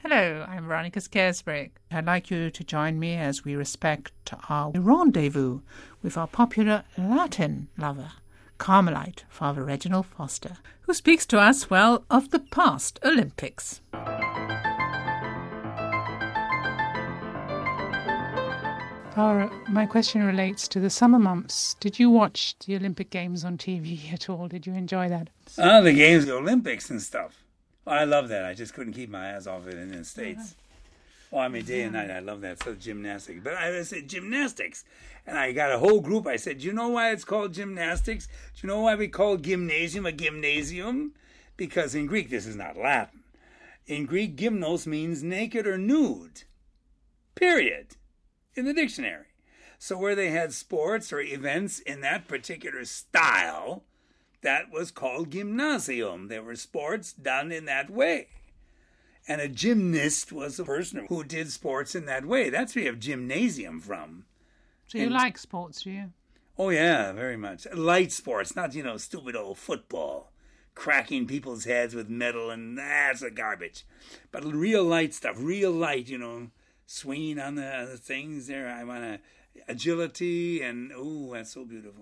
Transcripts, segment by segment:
Hello, I'm Veronica Scaresbrick. I'd like you to join me as we respect our rendezvous with our popular Latin lover, Carmelite Father Reginald Foster, who speaks to us, well, of the past Olympics. Father, my question relates to the summer months. Did you watch the Olympic Games on TV at all? Did you enjoy that? The games, the Olympics and stuff. I love that. I just couldn't keep my eyes off it in the States. Day and night. I love that. So gymnastics. But I said gymnastics. And I got a whole group. I said, do you know why it's called gymnastics? Do you know why we call gymnasium a gymnasium? Because in Greek, this is not Latin. In Greek, gymnos means naked or nude. Period. In the dictionary. So where they had sports or events in that particular style, that was called gymnasium. There were sports done in that way. And a gymnast was a person who did sports in that way. That's where you have gymnasium from. So you like sports, do you? Oh, yeah, very much. Light sports, not, stupid old football. Cracking people's heads with metal, and that's a garbage. But real light stuff, swinging on the things there. I want agility, and, that's so beautiful.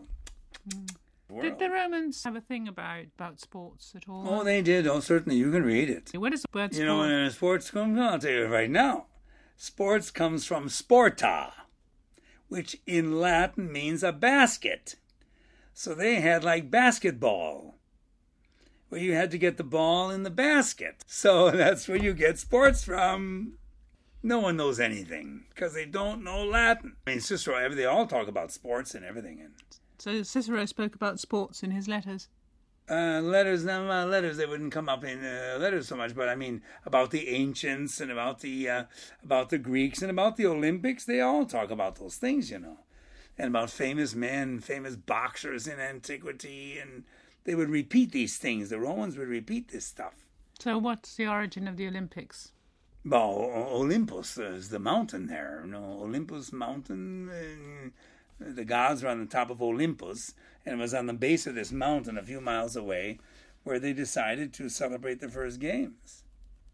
Did the Romans have a thing about sports at all? Oh, they did. Oh, certainly. You can read it. Where does the word sport... when sports comes, I'll tell you right now. Sports comes from sporta, which in Latin means a basket. So they had like basketball, where you had to get the ball in the basket. So that's where you get sports from. No one knows anything, because they don't know Latin. I mean, Cicero, they all talk about sports and everything. So Cicero spoke about sports in his letters? Letters, they wouldn't come up in letters so much, but I mean, about the ancients and about the Greeks and about the Olympics, they all talk about those things, And about famous men, famous boxers in antiquity, and they would repeat these things. The Romans would repeat this stuff. So what's the origin of the Olympics? Well, Olympus is the mountain there. Olympus mountain... The gods were on the top of Olympus, and it was on the base of this mountain a few miles away where they decided to celebrate the first games.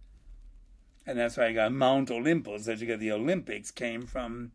And that's why I got Mount Olympus, that you got the Olympics, came from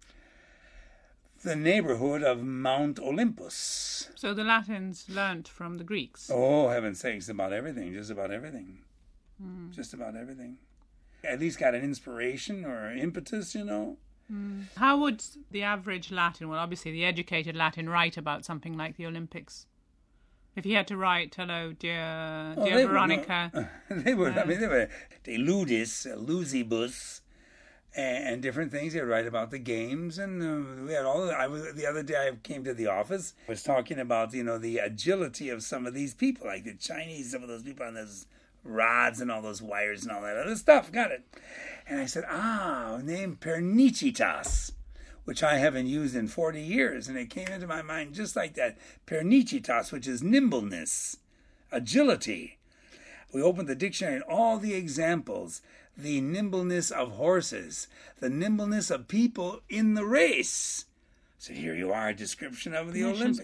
the neighborhood of Mount Olympus. So the Latins learnt from the Greeks? Oh, heaven's sakes, about everything, just about everything. Just about everything. At least got an inspiration or impetus, How would the average Latin, well, obviously the educated Latin, write about something like the Olympics? If he had to write, hello, dear Veronica. They would. They were de ludis, lusibus, and different things. They would write about the games, and we had all. The other day I came to the office. I was talking about the agility of some of these people, like the Chinese. Some of those people on those rods and all those wires and all that other stuff. Got it. And I said, name Pernicitas, which I haven't used in 40 years. And it came into my mind just like that. Pernicitas, which is nimbleness, agility. We opened the dictionary and all the examples, the nimbleness of horses, the nimbleness of people in the race. So here you are, a description of the Olympics.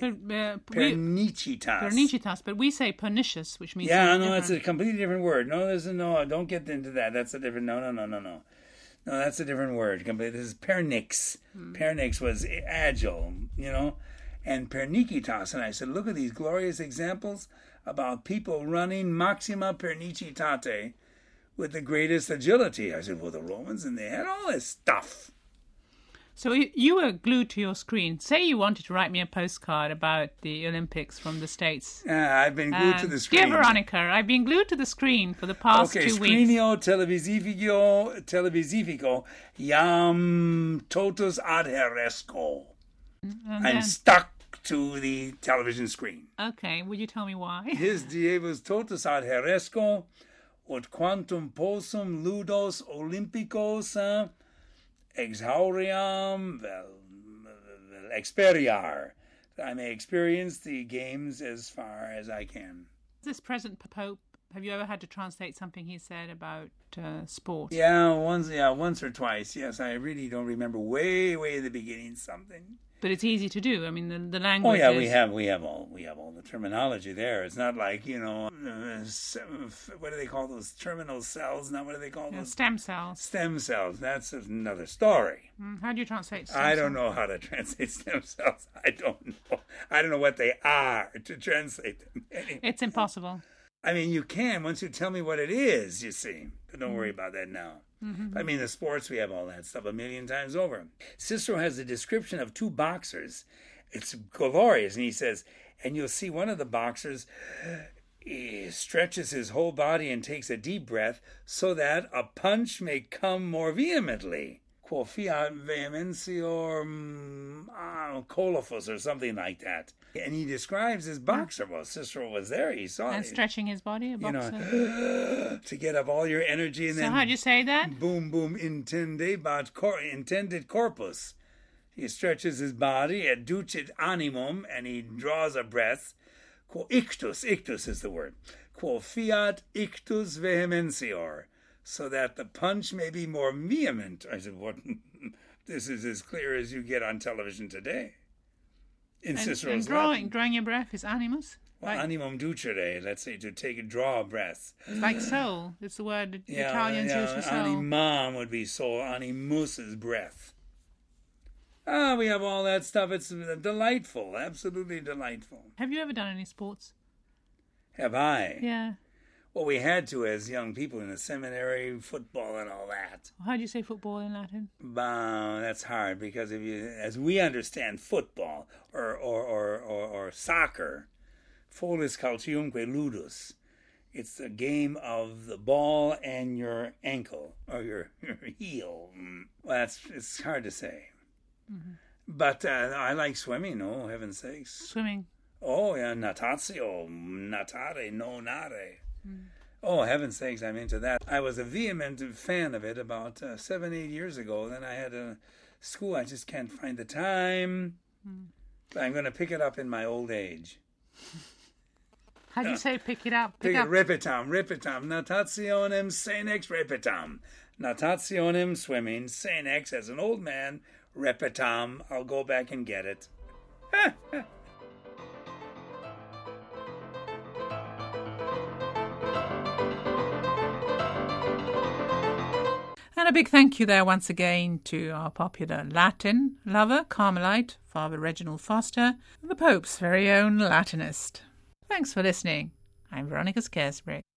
Pernicitas, but we say pernicious, which means... Yeah, no, it's a completely different word. No, don't get into that. That's a different... No. No, that's a different word. This is pernix. Pernix was agile, and pernicitas. And I said, look at these glorious examples about people running maxima pernicitate with the greatest agility. I said, well, the Romans, and they had all this stuff. So you were glued to your screen. Say you wanted to write me a postcard about the Olympics from the States. I've been glued to the screen. Dear Veronica, I've been glued to the screen for the past 2 weeks. Screenio televisifico jam totus adheresco. I'm stuck to the television screen. Okay, would you tell me why? His dievus totus adheresco ut quantum possum ludos olympicos exhauriam experiar. I may experience the games as far as I can. This present Pope, have you ever had to translate something he said about sport? Yeah, once or twice. Yes, I really don't remember. Way in the beginning something. But it's easy to do. I mean, the Oh language. yeah, is... we have all the terminology there. It's not like what do they call those terminal cells? Now what do they call those? Stem cells. Stem cells. That's another story. How do you translate stem I cells? don't know how to translate stem cells. I don't know. I don't know what they are to translate them. Anyway. It's impossible. I mean, you can once you tell me what it is, you see. But don't worry about that now. Mm-hmm. I mean, the sports, we have all that stuff a million times over. Cicero has a description of two boxers. It's glorious. And he says, and you'll see one of the boxers stretches his whole body and takes a deep breath so that a punch may come more vehemently. Quo fiat vehementior colophus or something like that. And he describes his boxer. Well, Cicero was there. He saw And it. stretching his body, a boxer. To get up all your energy and So then... how do you say that? Boom, boom, intended corpus. He stretches his body, adducit animum, and he draws a breath. Quo ictus is the word. Quo fiat ictus vehementior, so that the punch may be more vehement. I said, what? This is as clear as you get on television today. In Cicero's and drawing your breath is animus? Well, like, animum ducere, let's say, to draw a breath. It's like soul. It's the word the Italians use for soul. Animam would be soul. Animus is breath. Ah, we have all that stuff. It's delightful, absolutely delightful. Have you ever done any sports? Have I? Yeah. Well, we had to as young people in the seminary, football and all that. How do you say football in Latin? That's hard because if you, as we understand football or soccer, folis calciumque ludus. It's the game of the ball and your ankle or your heel. Well, it's hard to say. Mm-hmm. But I like swimming. Oh, heaven's sakes! Swimming. Oh yeah, natatio, natare, no nare. Oh, heaven's sakes, I'm into that. I was a vehement fan of it about 7-8 years ago. Then I had a school. I just can't find the time. But I'm going to pick it up in my old age. How do you say pick it up? Repetam. Natationem senex repetam. Natationem, swimming. Senex, as an old man. Repetam, I'll go back and get it. And a big thank you there once again to our popular Latin lover, Carmelite, Father Reginald Foster, the Pope's very own Latinist. Thanks for listening. I'm Veronica Scaresbrick.